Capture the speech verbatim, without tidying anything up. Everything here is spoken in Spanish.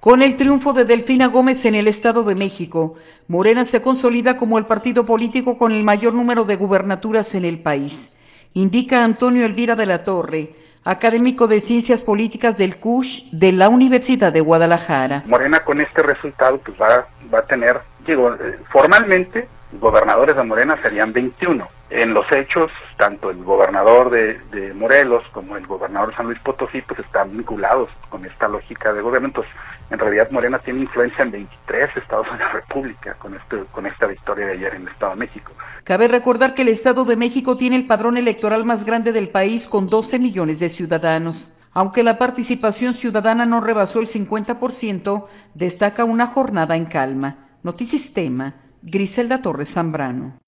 Con el triunfo de Delfina Gómez en el Estado de México, Morena se consolida como el partido político con el mayor número de gubernaturas en el país, indica Antonio Elvira de la Torre, académico de Ciencias Políticas del C U S H de la Universidad de Guadalajara. Morena con este resultado pues va, va a tener, digo, eh, formalmente gobernadores de Morena serían veintiuno. En los hechos, tanto el gobernador de, de Morelos como el gobernador de San Luis Potosí pues están vinculados con esta lógica de gobierno. Entonces, en realidad Morena tiene influencia en veintitrés estados de la República con, este, con esta victoria de ayer en el Estado de México. Cabe recordar que el Estado de México tiene el padrón electoral más grande del país con doce millones de ciudadanos. Aunque la participación ciudadana no rebasó el cincuenta por ciento, destaca una jornada en calma. Notisistema, Griselda Torres Zambrano.